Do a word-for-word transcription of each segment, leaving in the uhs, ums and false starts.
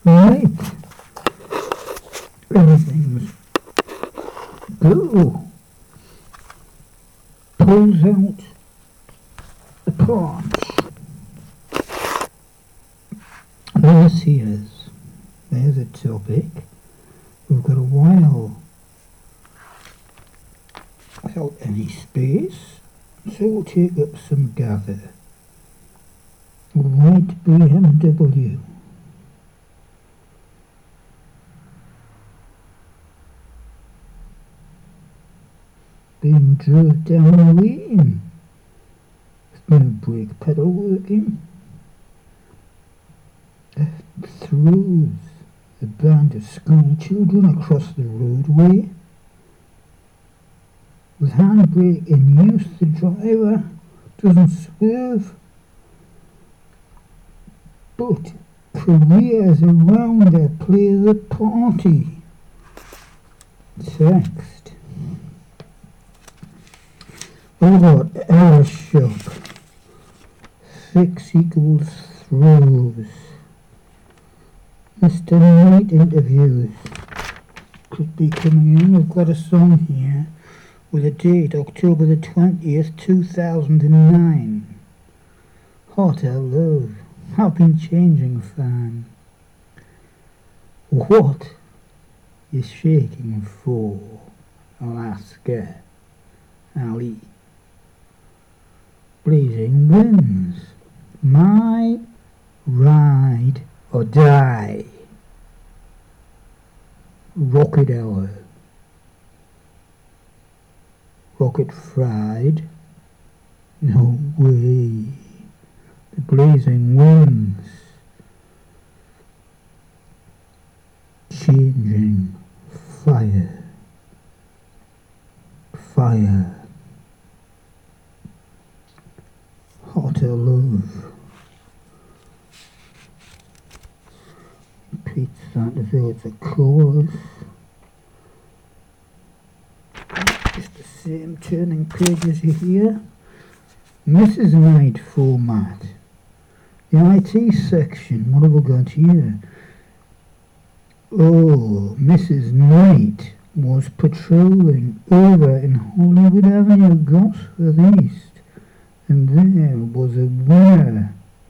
Right. Everything's go. Pulls out the parts. This here's, there's a topic. We've got a while without any space, so we'll take up some gather. White B M W. Being drove down a lane. With no brake pedal working. Throws a band of school children across the roadway. With handbrake in use, the driver doesn't swerve, but careers around her play the party. Text. Over error shop. Fix equals throws. Mister Night interviews could be coming in. I've got a song here with a date, October the twentieth, two thousand nine. Hot Our Love, I've been changing fan. What you shaking for? I'll ask her. Ali. Blazing winds, my ride or die. Rocket hour. Rocket fried? No way. The blazing winds. Changing fire. Fire. Hotter love. Repeats that as though it's a chorus. Just the same turning pages here. Missus Knight format. The I T section, what have we got here? Oh, Missus Knight was patrolling over in Hollywood Avenue, Gosford East, and there was a winner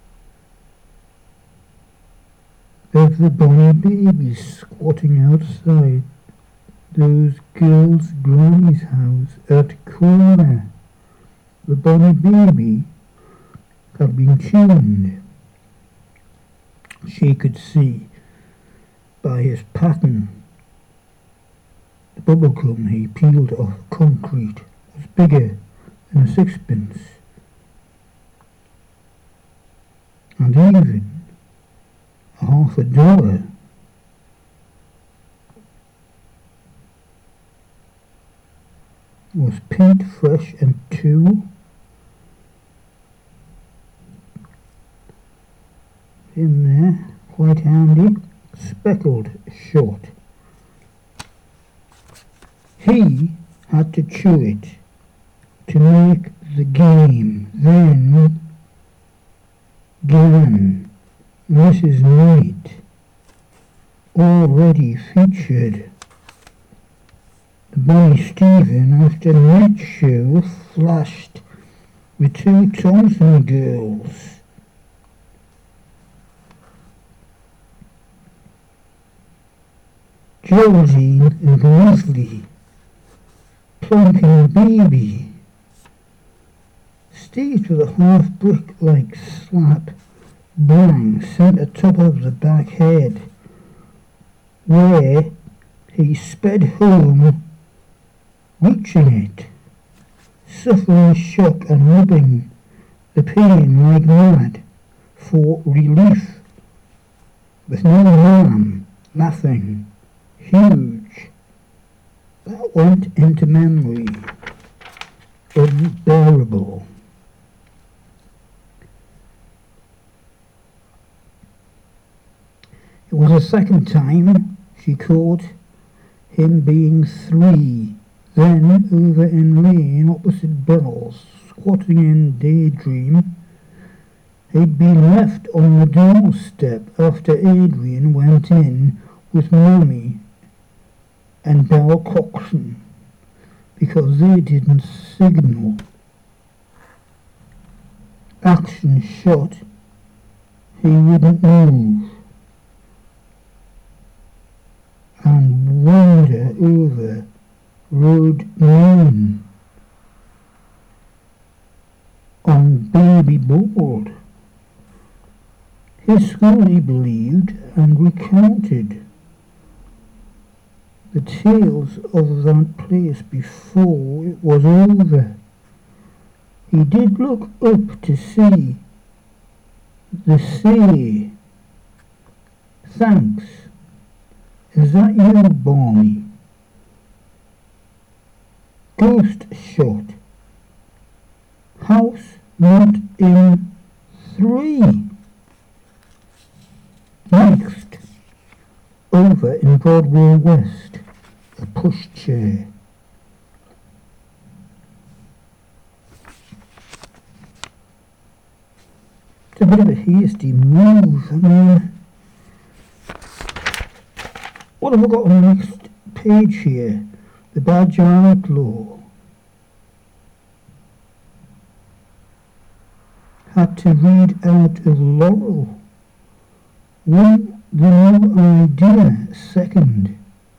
of the Bonnie Babies squatting outside those girls' granny's house at corner. The Bonnie Baby had been tuned. She could see by his pattern the bubblegum he peeled off concrete was bigger than a sixpence, and even a half a dollar was paint fresh and two. In there, quite handy, speckled short. He had to chew it to make the game. Then, given Missus Knight already featured the Bonnie Stephen after Night Show flashed the two Thompson girls. Geraldine and Leslie, plonking baby, staged with a half-brick-like slap bang centre top of the back head, where he sped home, reaching it, suffering shock and rubbing the pain like mad for relief, with no harm, nothing. Huge. That went into memory. Unbearable. It was the second time she caught him being three, then over in lane opposite Bells, squatting in Daydream. He'd been left on the doorstep after Adrian went in with Mummy and Belle Coxon because they didn't signal. Action shot. He wouldn't move. And wander over Road nine on Baby Board. His school, he believed, and recounted the tales of that place before it was over. He did look up to see the sea. Thanks. Is that you, Barney? Ghost shot. House not in three. Next, over in Broadway West, a pushchair. It's a bit of a hasty move. I mean, what have I got on the next page here? The Badger Outlaw. Had to read out of Laurel. One, the new idea. Second,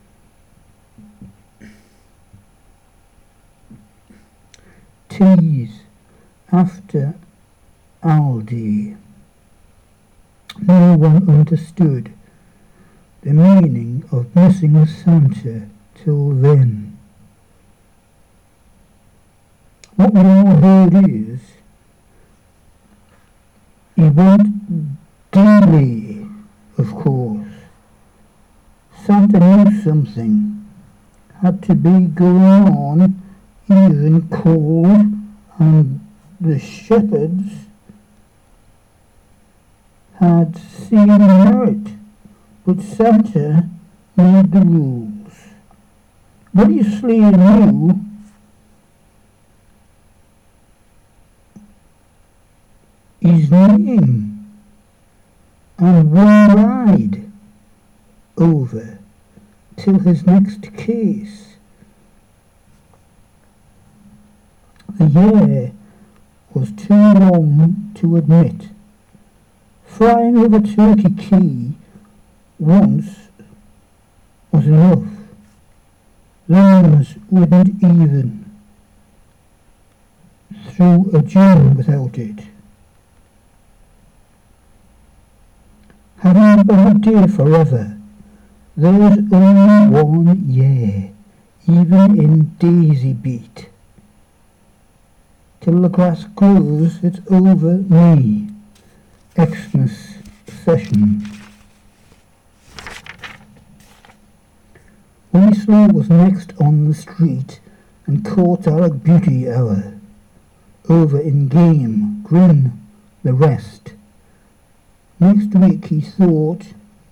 tease after Aldi. No one understood the meaning of missing Santa till then. What we all heard is he went daily, of course. Santa knew something had to be going on, even cold, and the shepherds had seen merit, but Santa made the rules. Obviously knew his name and one ride over till his next case. The year was too long to admit. Flying over Turkey Key once was enough. Lungs wouldn't even through a June without it. Having a bad day forever, there's only one year, even in Daisy Beat. Till the grass grows, it's over me. Xmas session. Winslow was next on the street and caught Alec Beauty Hour. Over in game, grin the rest. Next week he thought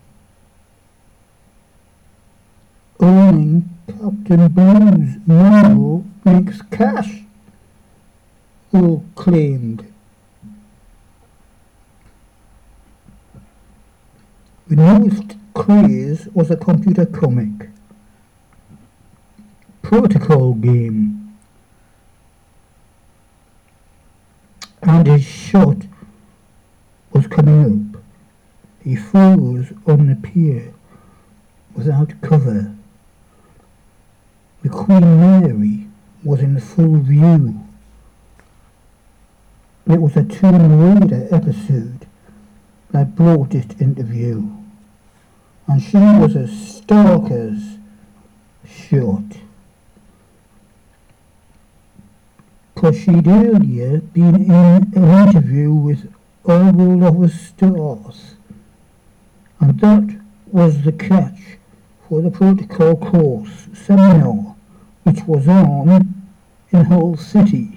owning Captain Blue's novel makes cash, all claimed. The newest craze was a computer comic. Protocol game. And his shot was coming up. He froze on the pier without cover. The Queen Mary was in full view. It was a Tomb Raider episode that brought it into view, and she was a stalker's shot. 'Cause she'd earlier been in an interview with All of the Stars, and that was the catch for the Protocol course seminar, which was on in Hull City,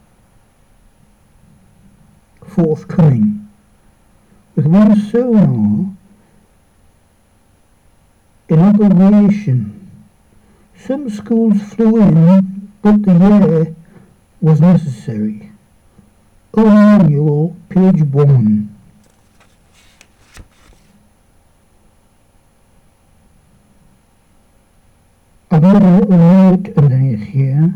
forthcoming. With one sonar in operation, some schools flew in, but the year was necessary. Manual, page one. I've got a little note underneath here,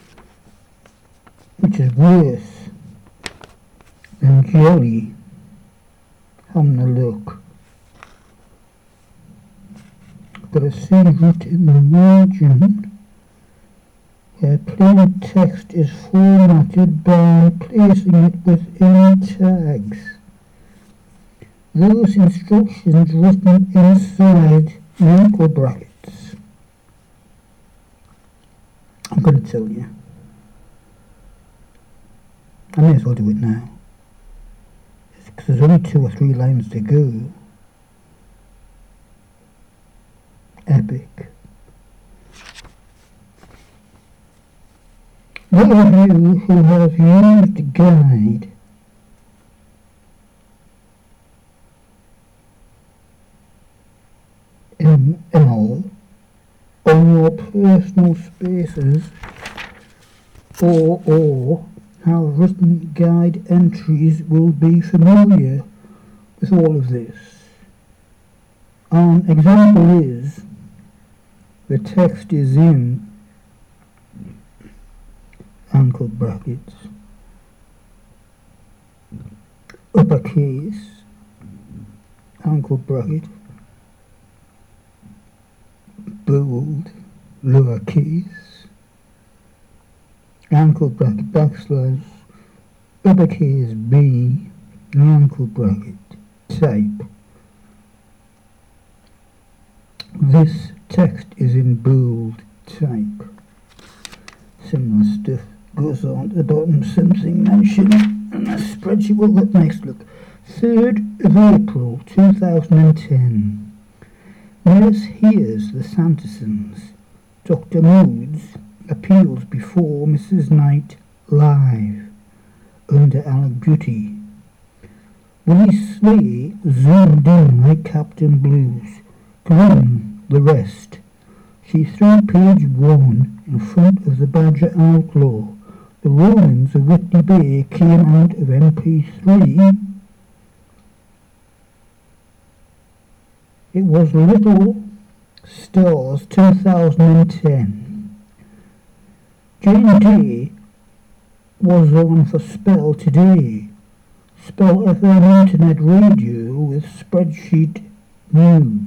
which is worse than jelly. Having a look. Got a secret in the margin where plain text is formatted by placing it within tags. Those instructions written inside angle brackets. I'm going to tell you. I may as well do it now. Because there's only two or three lines to go. Epic. Those of you who have used the guide M L on your personal spaces or or have written guide entries will be familiar with all of this. An example is the text is in angle brackets, uppercase, angle bracket, bold, lowercase, angle bracket, backslash, uppercase B, angle bracket, type. This text is in bold type. Similar stuff goes on at the bottom, something mentioned, and a spreadsheet will look next. Look, third of April two thousand ten. Nurse hears the Sandersons. Doctor Moods appeals before Missus Knight live under Alec Beauty. Willie Slay zoomed in like Captain Blues. Grim the rest. She threw page one in front of the Badger Outlaw. The Romans of Whitney Bay came out of M P three. It was Little Stars two thousand ten. Jane Day was on for Spell Today. Spell F M Internet Radio with spreadsheet news.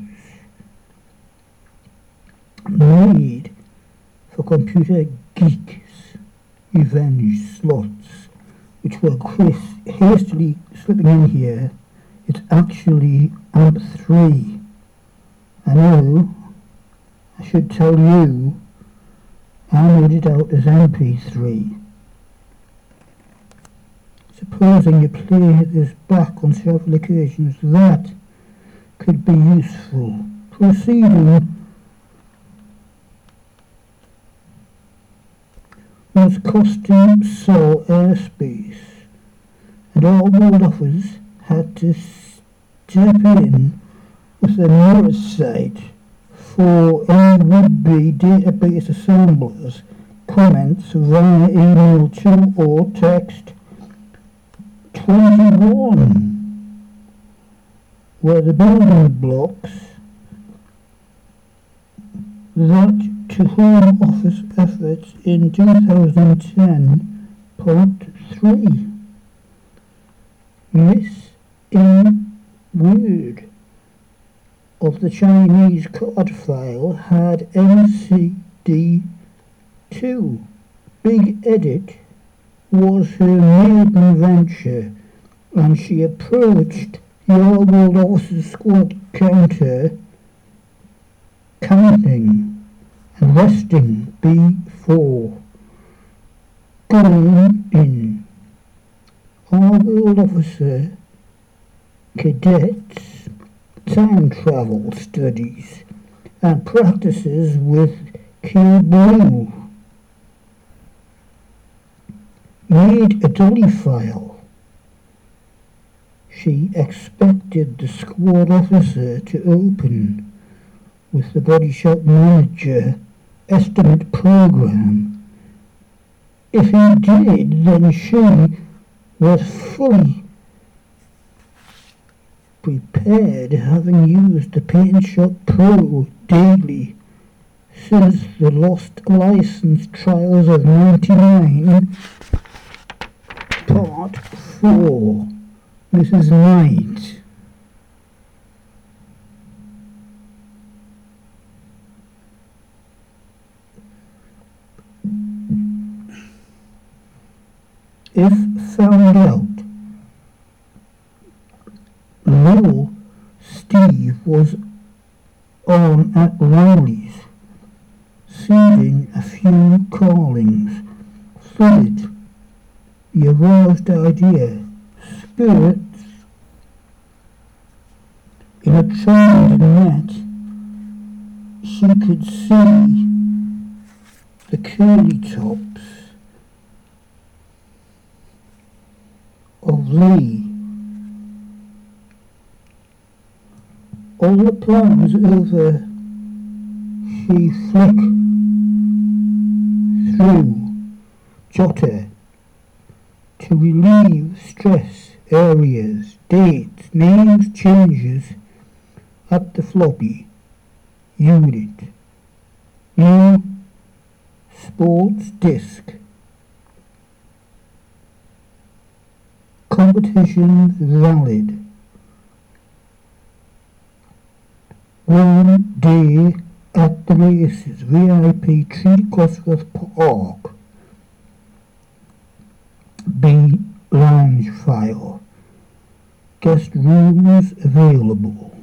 Made for computer geeks, revenge slots, which were Chris hastily slipping in here. It's actually A M P three. I know, I should tell you, I made it out as M P three. Supposing you play this back on several occasions, that could be useful. Proceeding was costing Seoul airspace, and all world offers had to step in with the nearest site for any would-be database assemblers. Comments via email to or text twenty-one were the building blocks that to Home Office efforts in two thousand ten, Part three. Miss in Word of the Chinese card file had M C D two. Big Edit was her maiden venture, and she approached your world officer's squad counter, counting and resting B four. Going in. Our world officer cadets time travel studies and practices with Q Blue. Made a dolly file. She expected the squad officer to open with the Body Shop Manager estimate program. If he did, then she was fully prepared, having used the PaintShop Pro daily since the Lost License Trials of ninety-nine, Part four. Missus Knight. If found out, Little Steve was on at Rowley's, receiving a few callings. Third, the aroused idea, spirits in a trained net, she could see the curly tops of Lee. All the plans over she flicked through Jotter to relieve stress, areas, dates, names, changes at the floppy unit. New sports disc. Competitions valid. One day at the races, V I P treat Cosworth Park. B lounge file. Guest rooms available.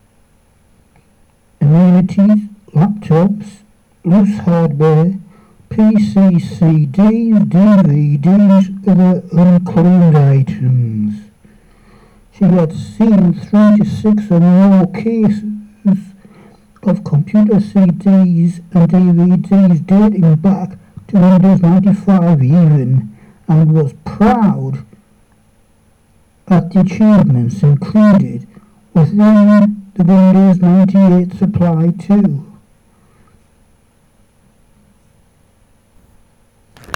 Amenities, laptops, loose hardware, P C, C Ds, D V Ds, other unclaimed items. She had seen three to six or more cases of computer C Ds and D V Ds dating back to Windows ninety-five even, and was proud at the achievements included within the Windows ninety-eight supply too.